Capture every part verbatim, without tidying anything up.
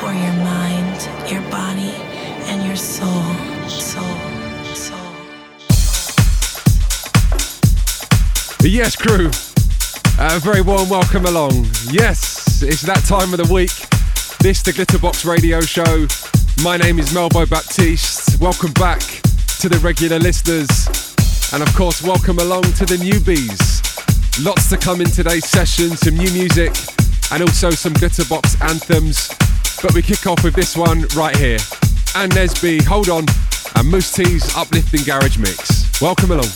for your mind, your body, and your soul, soul, soul. Yes, crew. A very warm welcome along. Yes, it's that time of the week. This, the Glitterbox Radio Show. My name is Melbo Baptiste. Welcome back to the regular listeners. And of course, welcome along to the newbies. Lots to come in today's session, some new music, and also some Glitterbox anthems. But we kick off with this one right here. And Nesby, Hold On, and Moose T's Uplifting Garage Mix. Welcome along.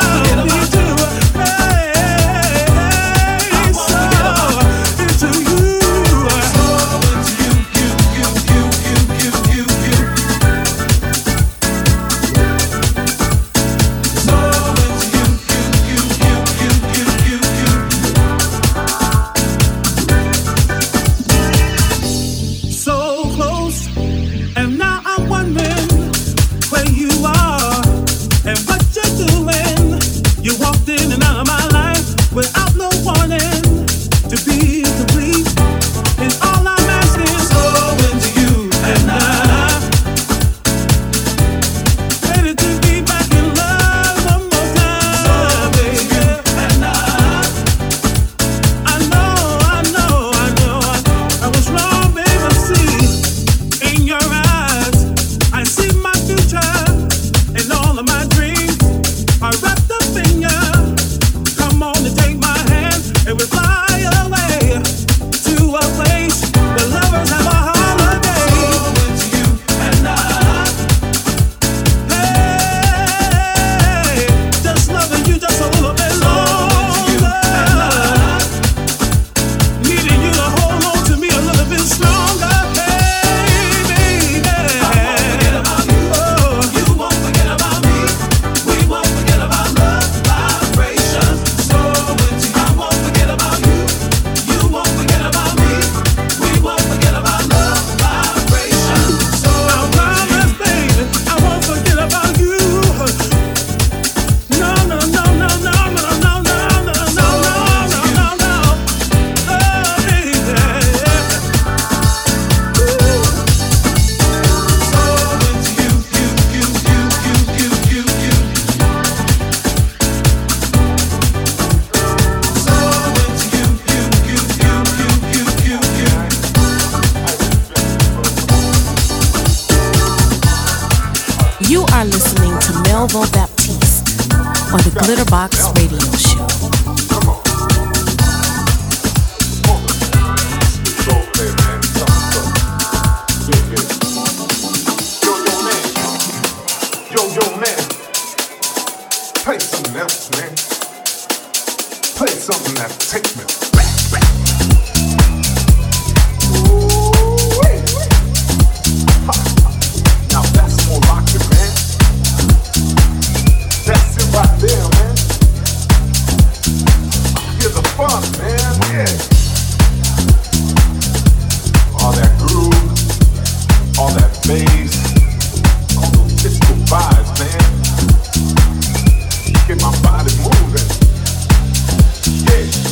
To you. are listening to Melvo Baptiste on the Glitterbox Radio Show. Yo, yo, man, play something else, man. Play something that takes me back, back. Ooh-wee. Ha. Now that's more rockin', man. That's it right there, man. Hear the fun, man. Yeah. All that groove, all that bass. Disco vibes, man. Get my body moving. Yeah.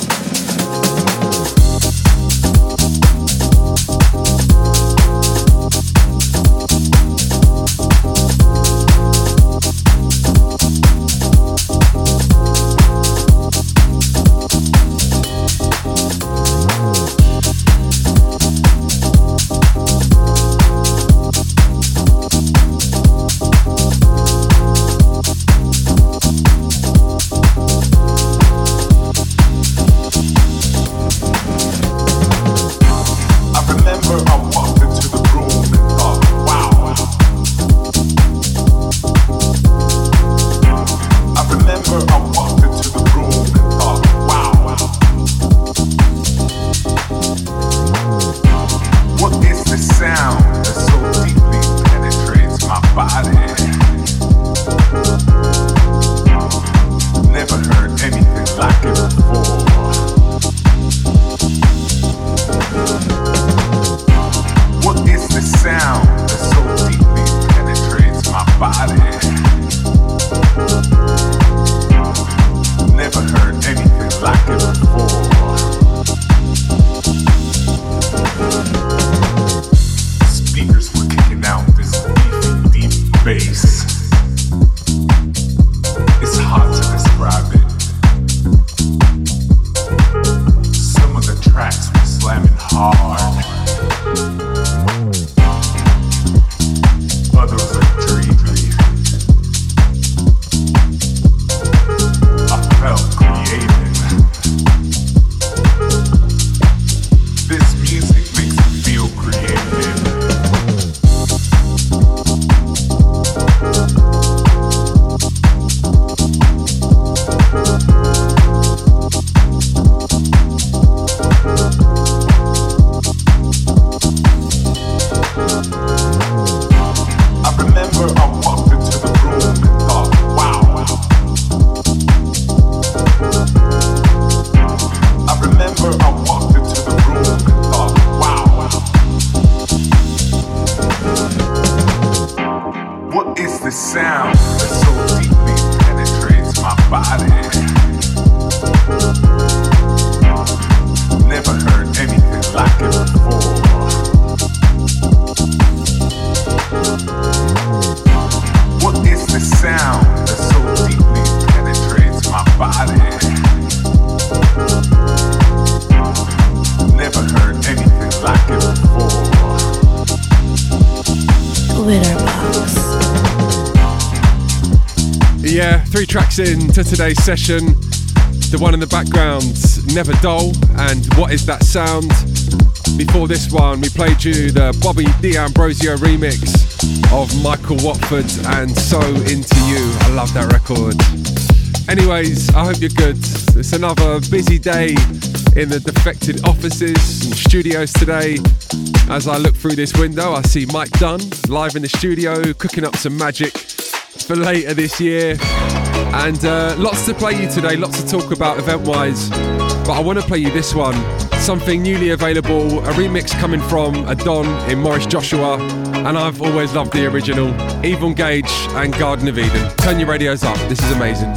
Three tracks in to today's session. The one in the background, Never Dull, and What Is That Sound? Before this one, we played you the Bobby D'Ambrosio remix of Michael Watford and So Into You. I love that record. Anyways, I hope you're good. It's another busy day in the Defected offices and studios today. As I look through this window, I see Mike Dunn live in the studio, cooking up some magic for later this year. And uh, lots to play you today, lots to talk about event-wise. But I want to play you this one, something newly available, a remix coming from a Don in Maurice Joshua. And I've always loved the original, Yvonne Gage and Garden of Eden. Turn your radios up, this is amazing.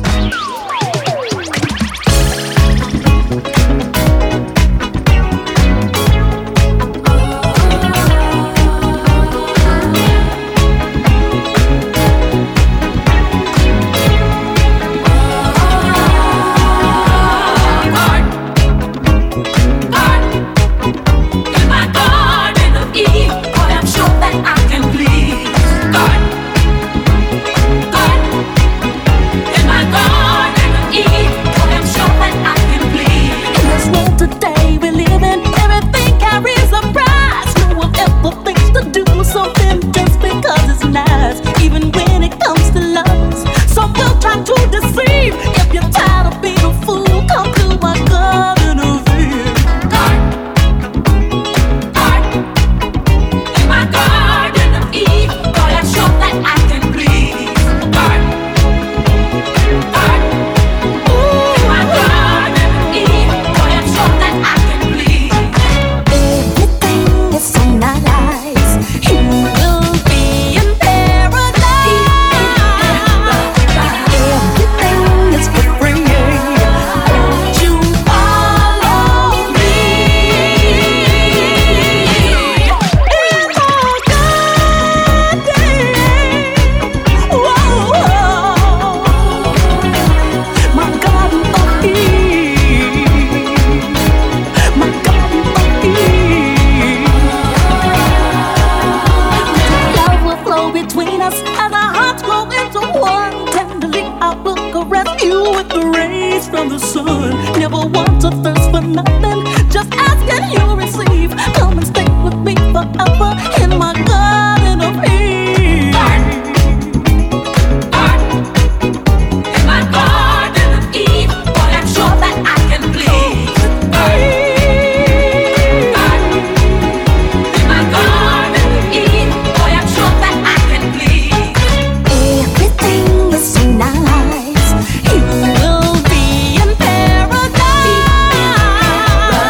Boy, I'm sure that I can please God. something just because it's nice, even when it comes to love. Some will try to deceive. If you're tired of being a fool, come to my garden of Eve. Garden, in my garden of Eve, boy, I'm sure that I can please. Garden, garden, in my garden of Eve, boy, I'm sure that I can please. Everything is so nice. You will be in paradise. Everything is for free. Won't you follow me? In my garden, whoa, my garden of Eve, my garden of Eve. Love will flow between us as our hearts grow into one. Tenderly I will caress you with the rays from the sun. Never want to thirst for nothing, just ask and you'll receive. Come and stay with me forever in my garden of Eve. In my garden of Eve, boy, I'm sure that I can please. In my garden of Eve, boy, I'm sure that I can please. Everything is so nice. You will be in paradise.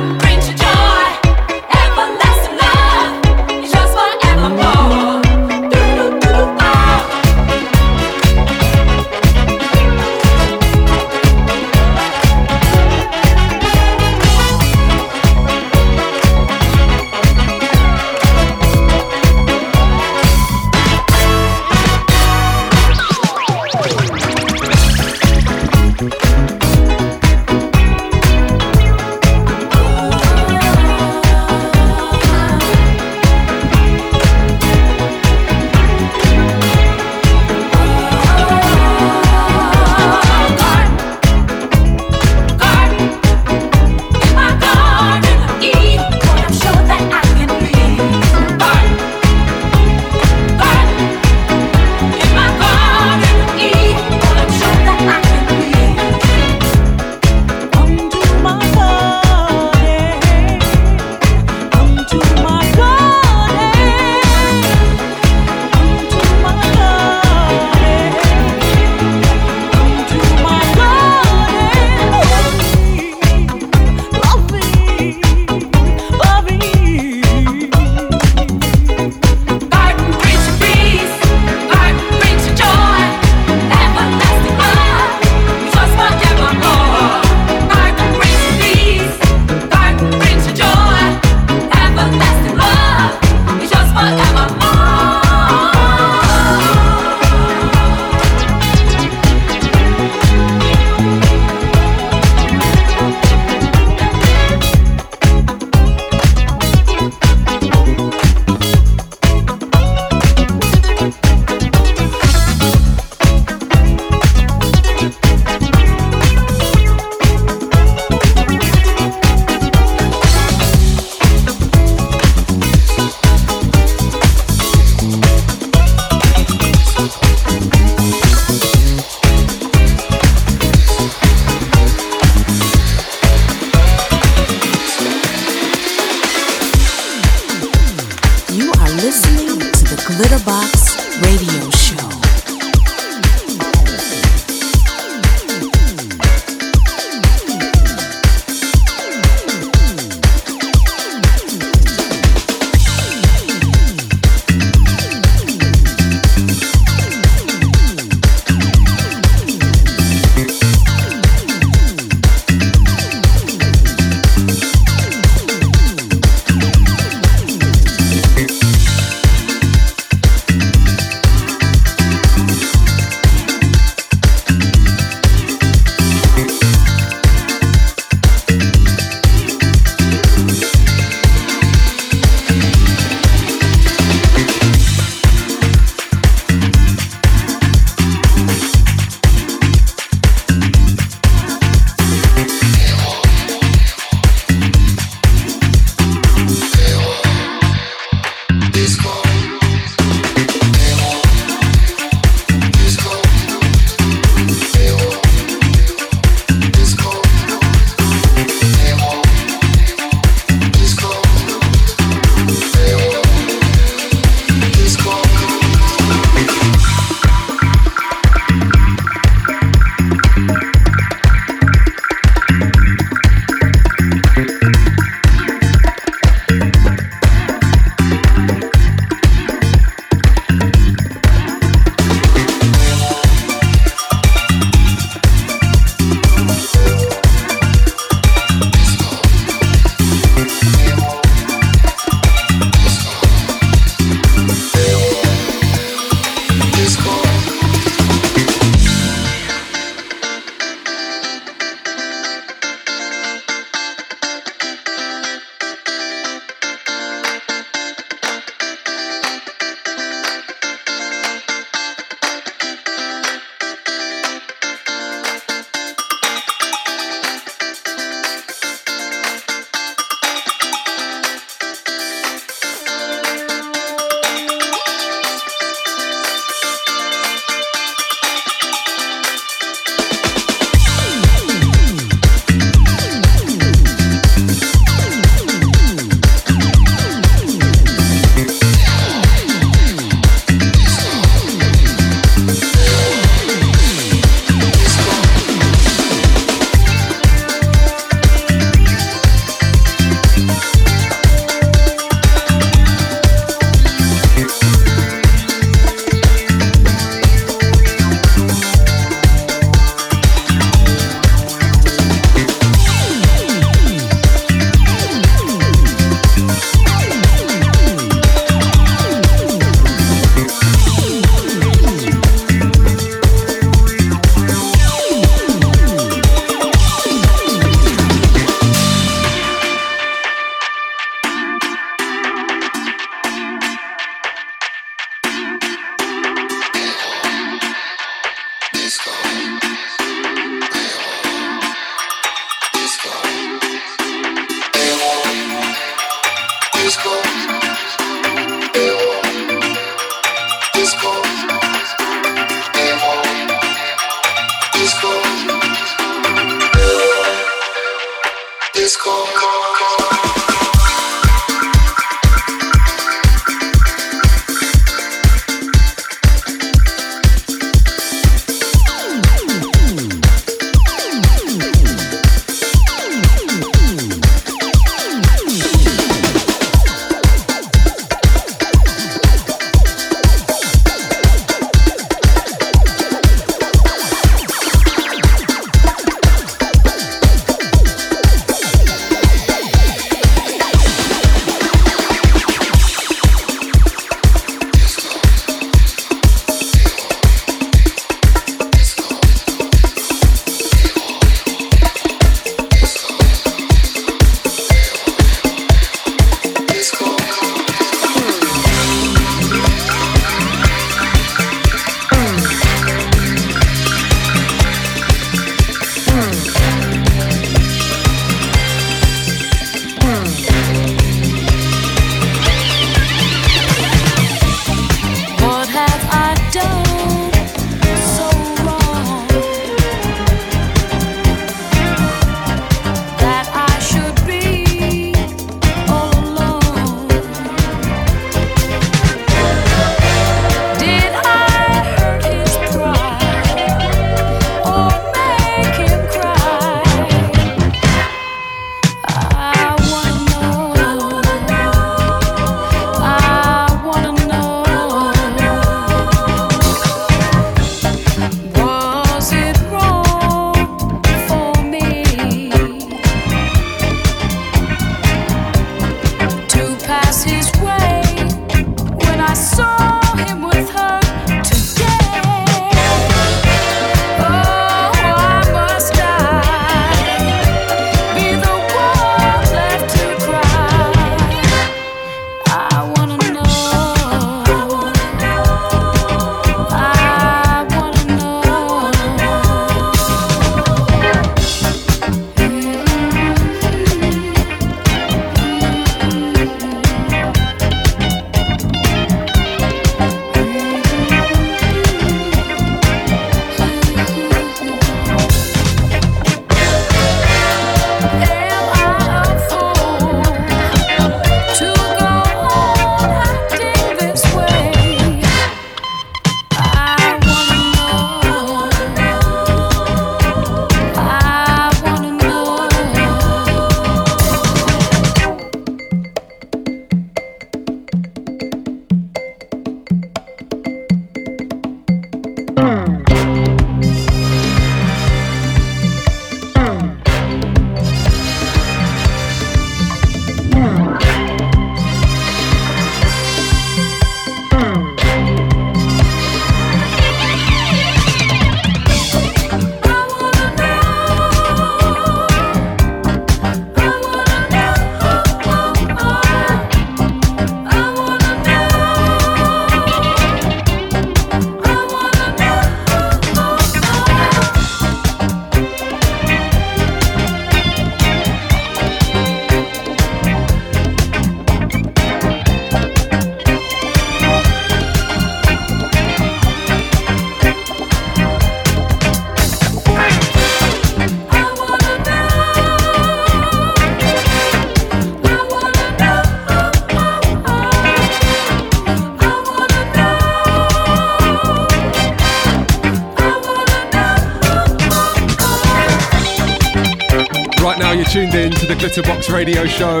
Now you're tuned in to the Glitterbox Radio Show.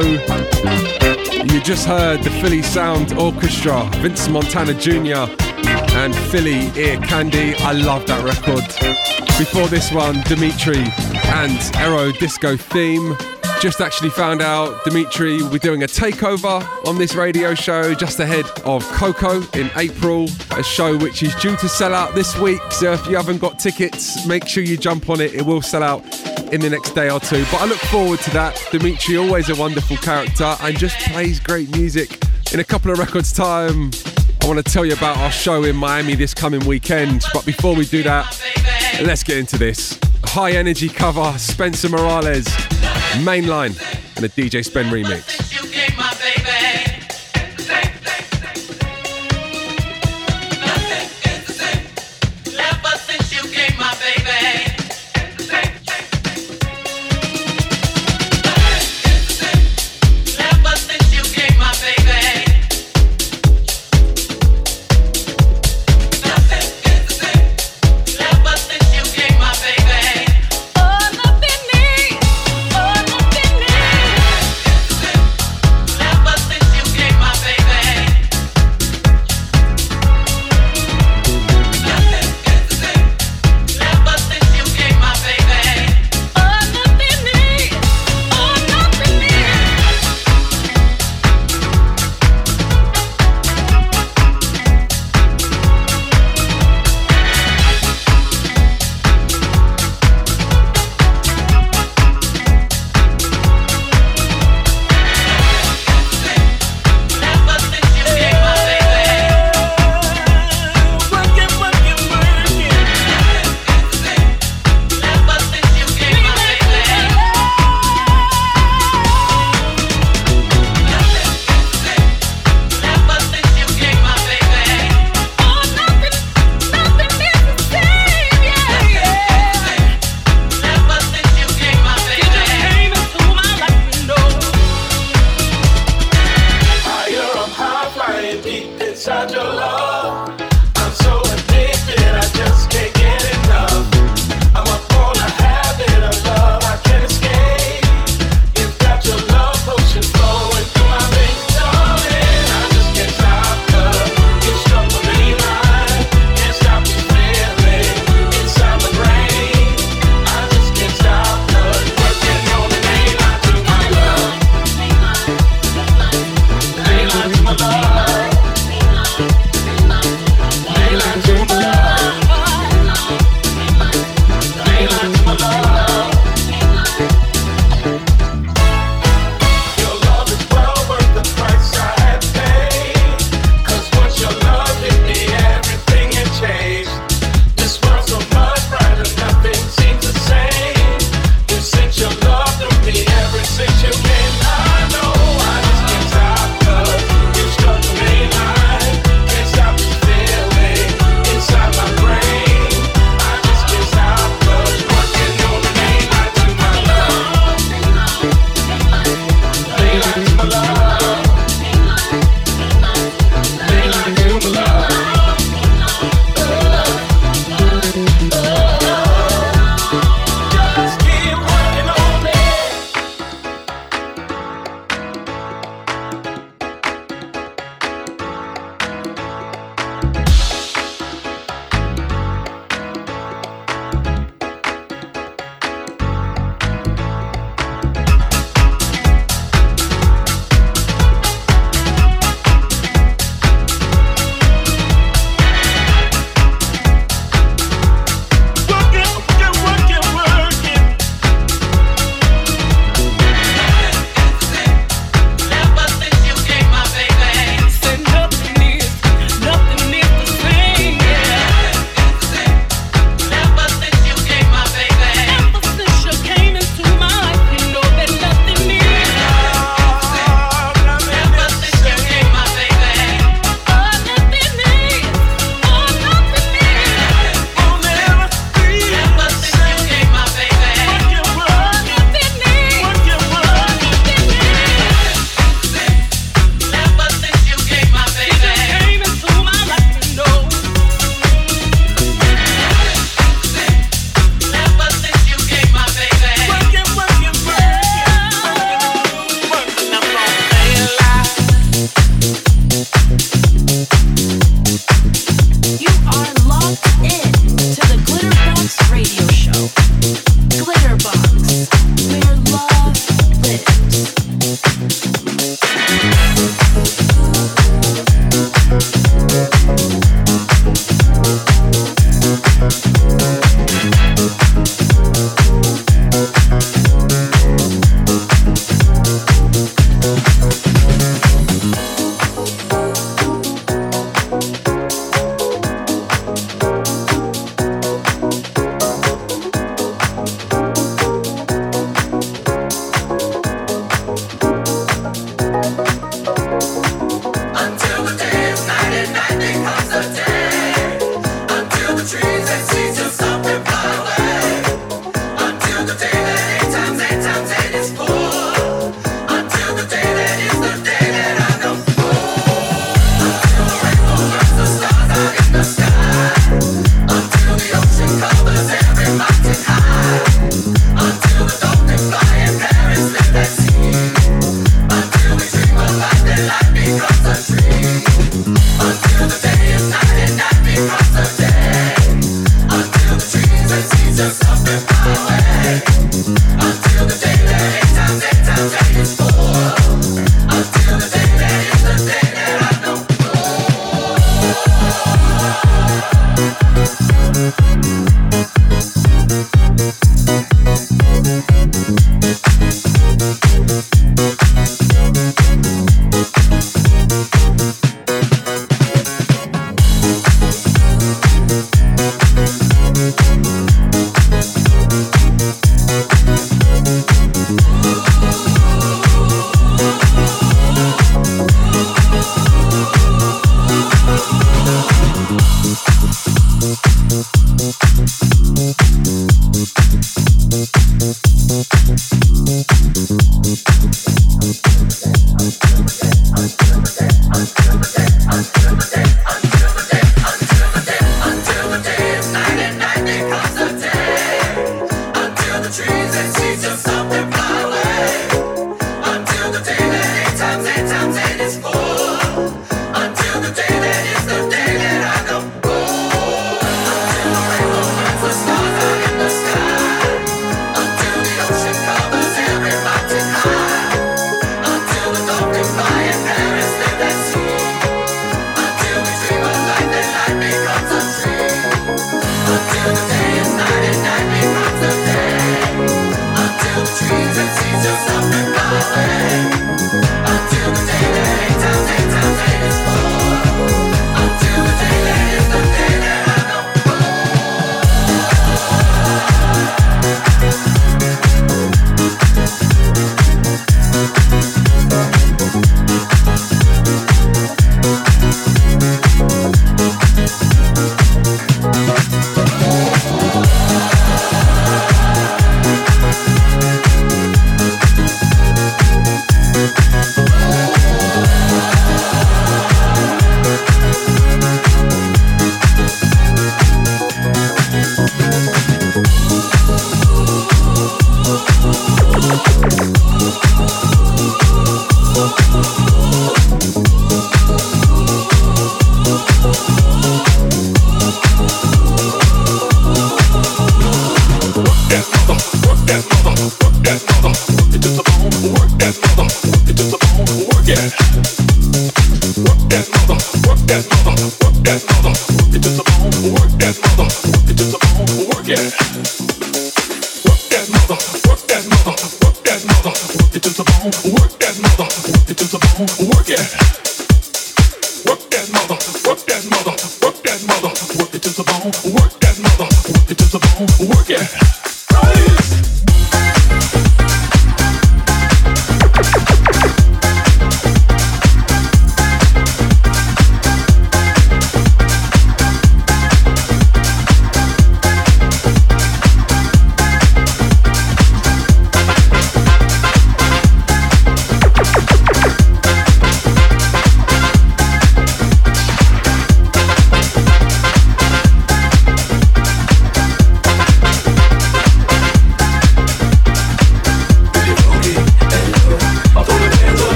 You just heard the Philly Sound Orchestra, Vince Montana Junior and Philly Ear Candy. I love that record. Before this one, Dimitri and Aero Disco Theme. Just actually found out Dimitri will be doing a takeover on this radio show just ahead of Coco in April, a show which is due to sell out this week. So if you haven't got tickets, make sure you jump on it. It will sell out in the next day or two. But I look forward to that. Dimitri, always a wonderful character and just plays great music. In a couple of records time, I want to tell you about our show in Miami this coming weekend. But before we do that, let's get into this. High energy cover, Spencer Morales, Mainline, and a D J Spen remix. You gave my baby.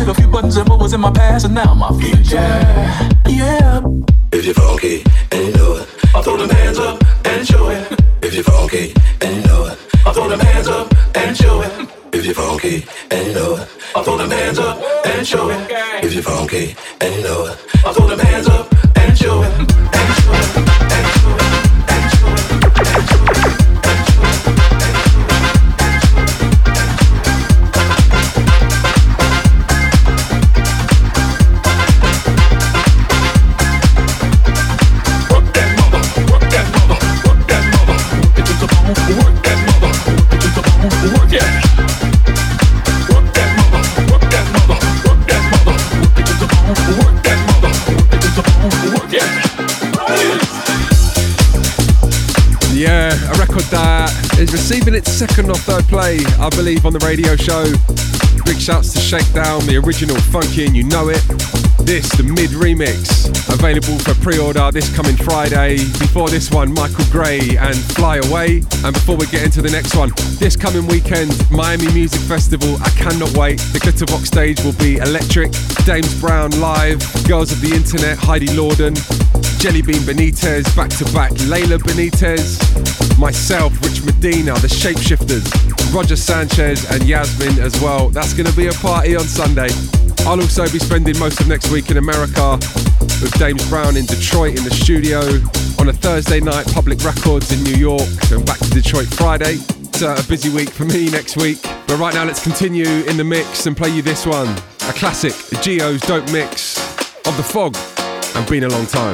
a few buttons and what was in my past and now my future. Yeah. If you're funky and you know it, I'll throw them hands up and show it. If you're funky and you know it, I'll throw them hands up and show it. If you're funky and you know it, I'll throw them hands up and show it. If you're funky and you know it, I'll throw them hands up and show it. And show it. And show it. And show it. And show it. Yeah, a record that is receiving its second or third play, I believe, on the radio show. Big shouts to Shakedown, the original Funky and You Know It. This, the mid remix, available for pre-order this coming Friday. Before this one, Michael Gray and Fly Away. And before we get into the next one, this coming weekend, Miami Music Festival, I cannot wait. The Glitterbox stage will be electric. Dames Brown live, Girls of the Internet, Heidi Lorden, Jellybean Benitez, back-to-back Layla Benitez, myself, Rich Medina, the Shapeshifters, Roger Sanchez and Yasmin as well. That's going to be a party on Sunday. I'll also be spending most of next week in America with Dames Brown in Detroit in the studio. On a Thursday night, Public Records in New York, and back to Detroit Friday. It's a busy week for me next week. But right now, let's continue in the mix and play you this one. A classic, Geo's dope mix of The Fog and Been a Long Time.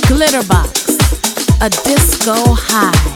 Glitterbox, a disco high.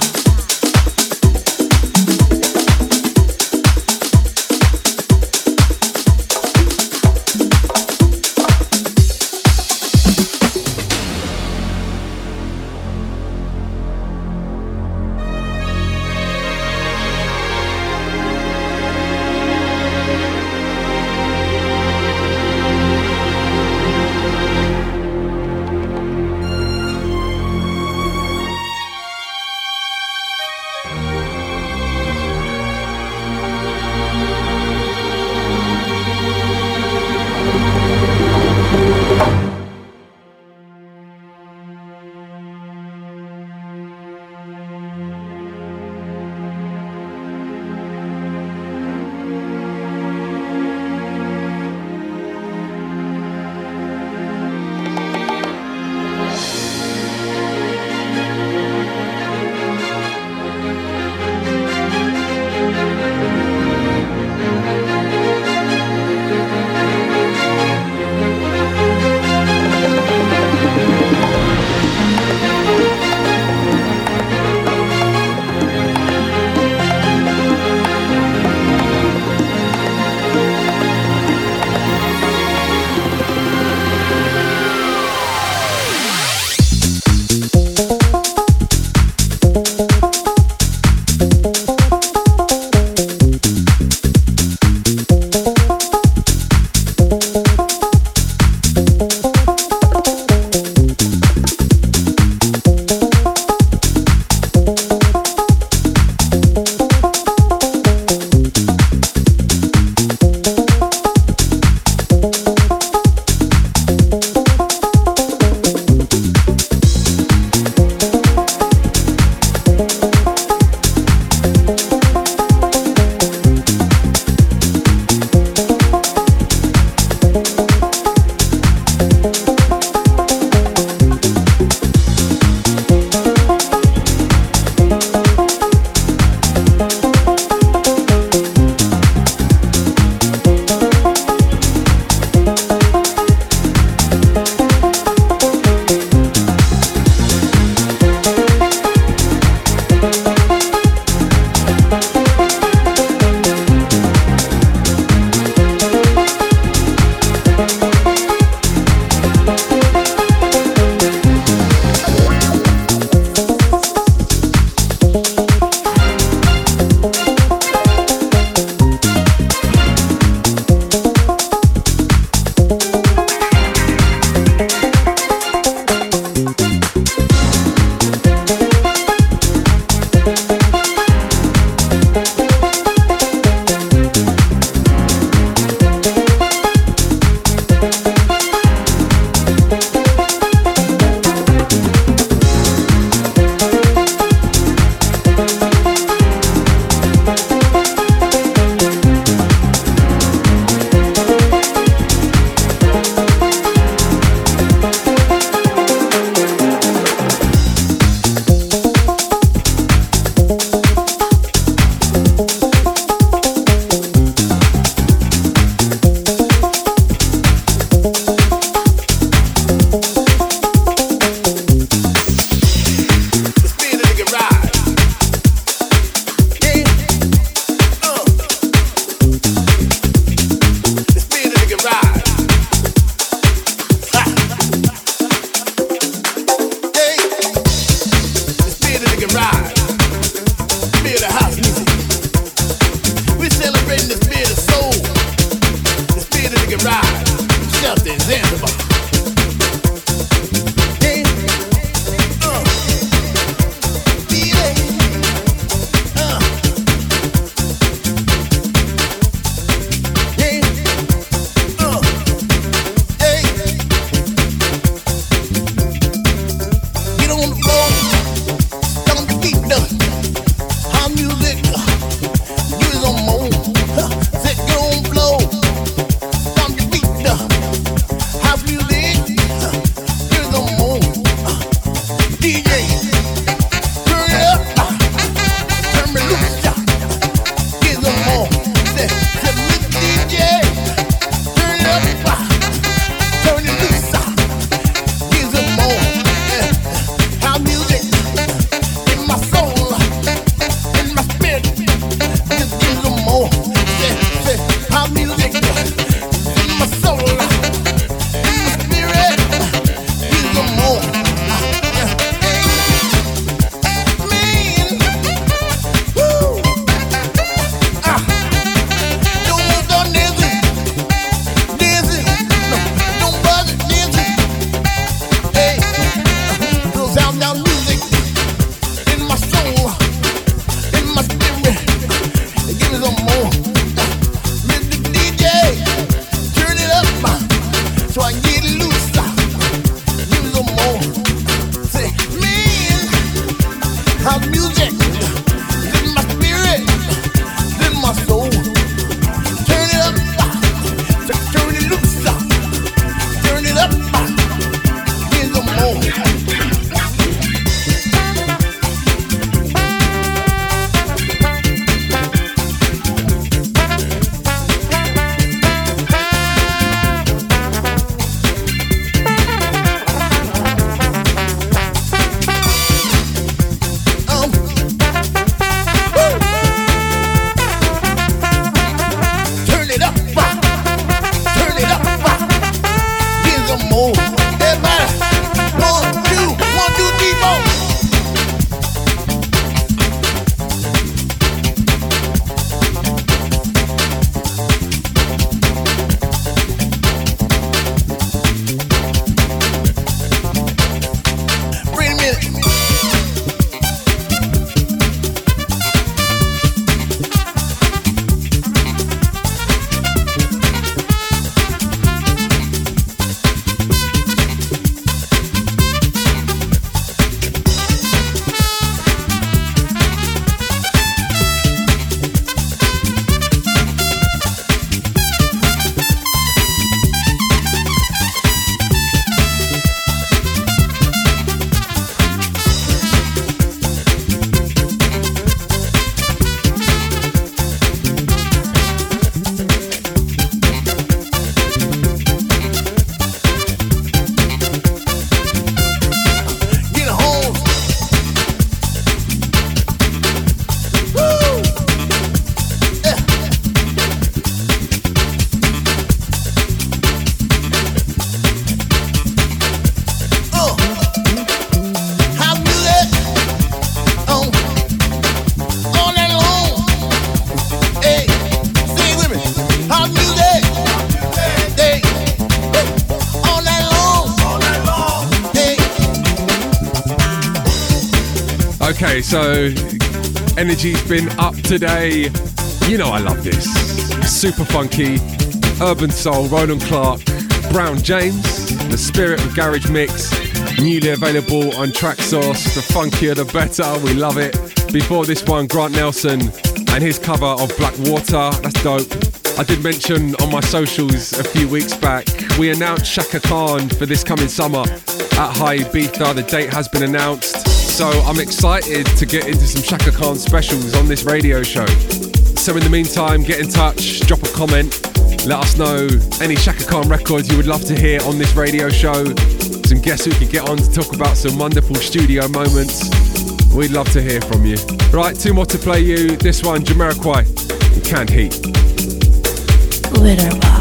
Okay, so energy's been up today. You know I love this. Super funky, urban soul, Roland Clark, Brown James, the spirit of Garage Mix, newly available on Traxsource. The funkier the better, we love it. Before this one, Grant Nelson and his cover of Black Water, that's dope. I did mention on my socials a few weeks back, we announced Shaka Khan for this coming summer at High Ibiza. The date has been announced, so I'm excited to get into some Shaka Khan specials on this radio show. So in the meantime, get in touch, drop a comment, let us know any Shaka Khan records you would love to hear on this radio show, some guests who could get on to talk about some wonderful studio moments. We'd love to hear from you. Right, two more to play you. This one, Jamiroquai, Canned Heat. Glitterbox.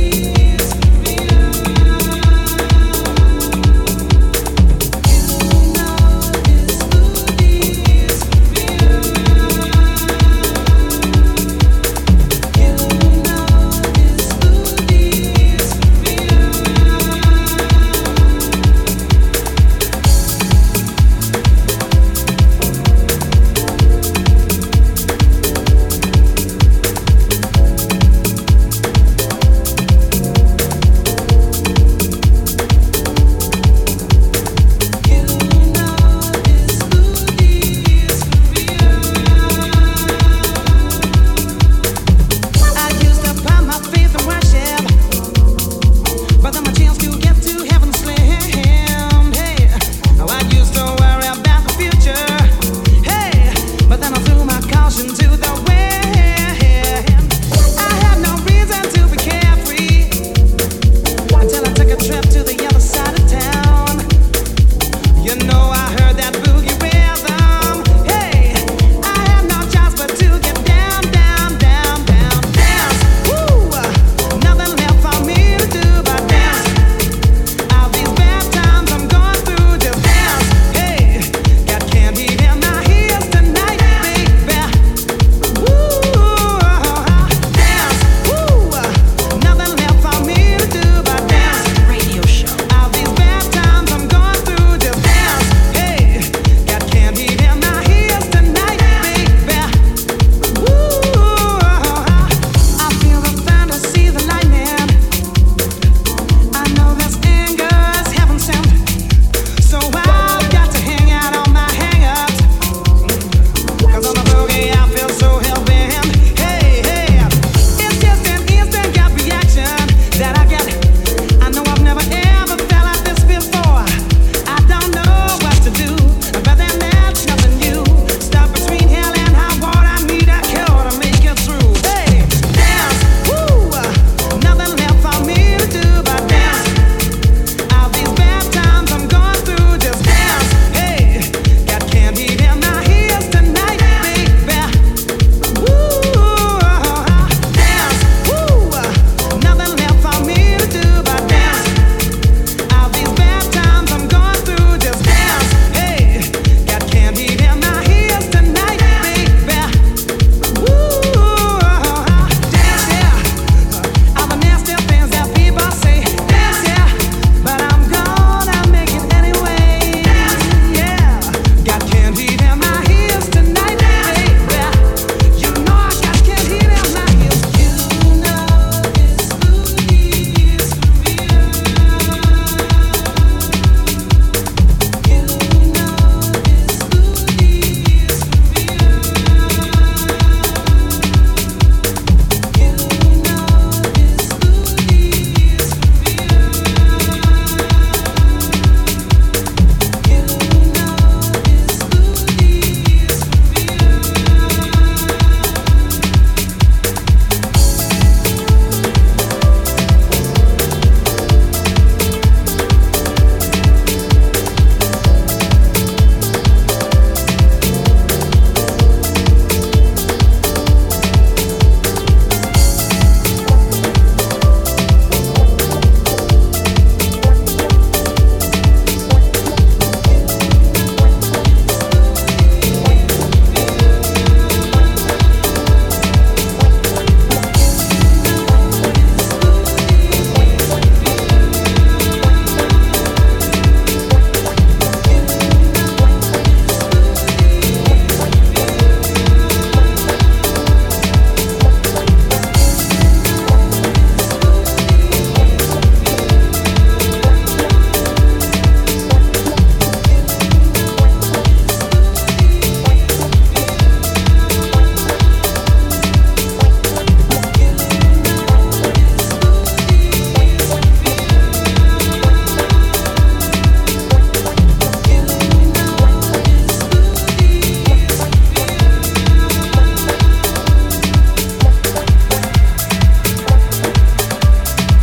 You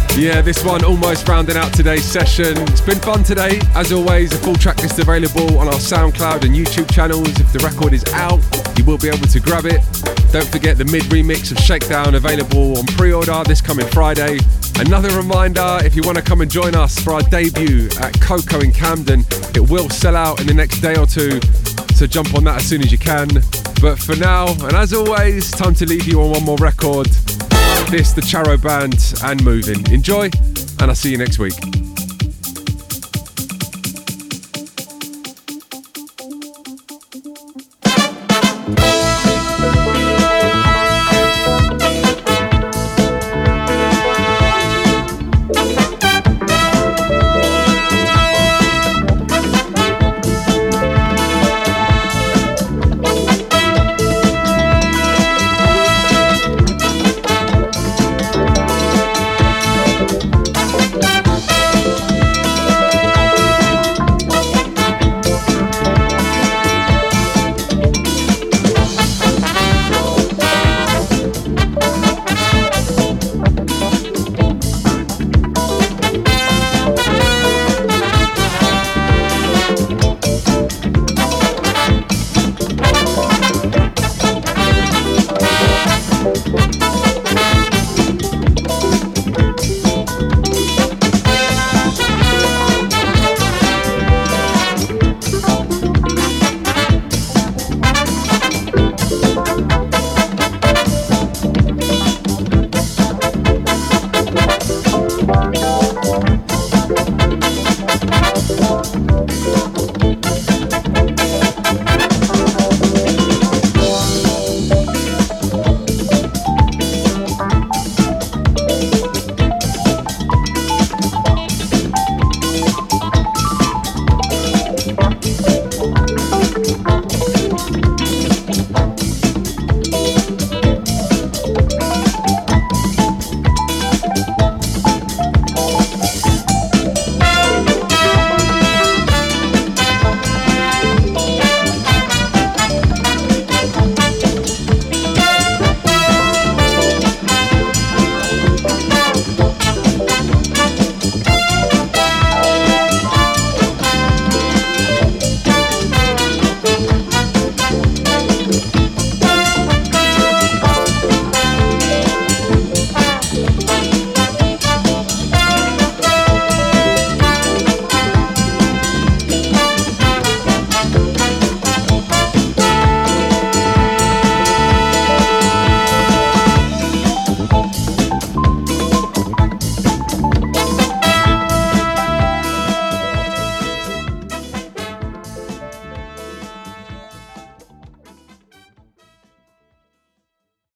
Yeah, this one almost rounding out today's session. It's been fun today. As always, a full track list available on our SoundCloud and YouTube channels. If the record is out, you will be able to grab it. Don't forget the mid remix of Shakedown available on pre-order this coming Friday. Another reminder, if you want to come and join us for our debut at Coco in Camden, it will sell out in the next day or two, so jump on that as soon as you can. But for now, and as always, time to leave you on one more record. This, the Charo Band and Moving. Enjoy, and I'll see you next week.